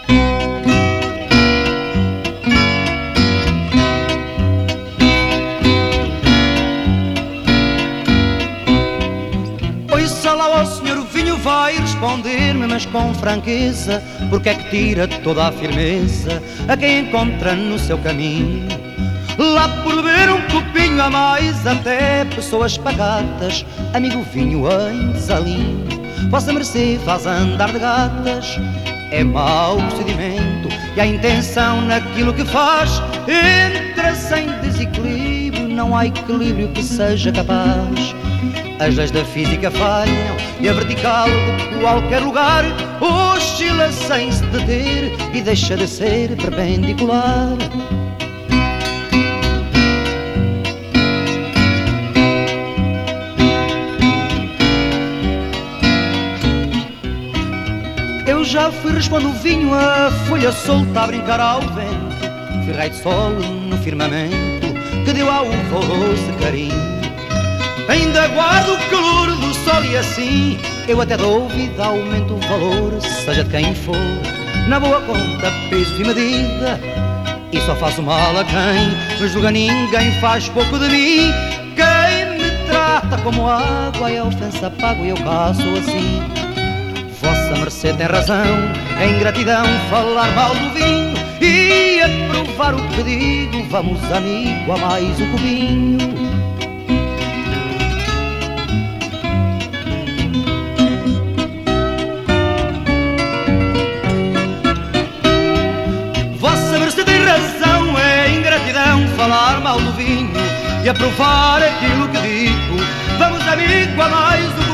Ouça lá, ó senhor, o vinho vai responder-me, mas com franqueza, porque é que tira toda a firmeza a quem encontra no seu caminho. Lá por beber um copinho a mais, até pessoas pagatas, amigo vinho em desalinho. Vossa mercê faz andar de gatas, é mau procedimento, e a intenção naquilo que faz entra-se em desequilíbrio, não há equilíbrio que seja capaz. As leis da física falham e a vertical de qualquer lugar oscila sem se deter e deixa de ser perpendicular. Eu já fui respondo o vinho, a folha solta a brincar ao vento. Fui raio de sol no firmamento que deu à uva o doce carinho. Ainda guardo o calor do sol e assim eu até dou vida, aumento o valor, seja de quem for. Na boa conta, peso e medida, e só faço mal a quem me julga. Ninguém faz pouco de mim. Quem me trata como água é ofensa pago e eu cá sou assim. Vossa mercê tem razão, é ingratidão falar mal do vinho, e a provar o que digo, vamos amigo a mais um copinho. Vossa mercê tem razão, é ingratidão falar mal do vinho, e a provar aquilo que digo, vamos amigo a mais um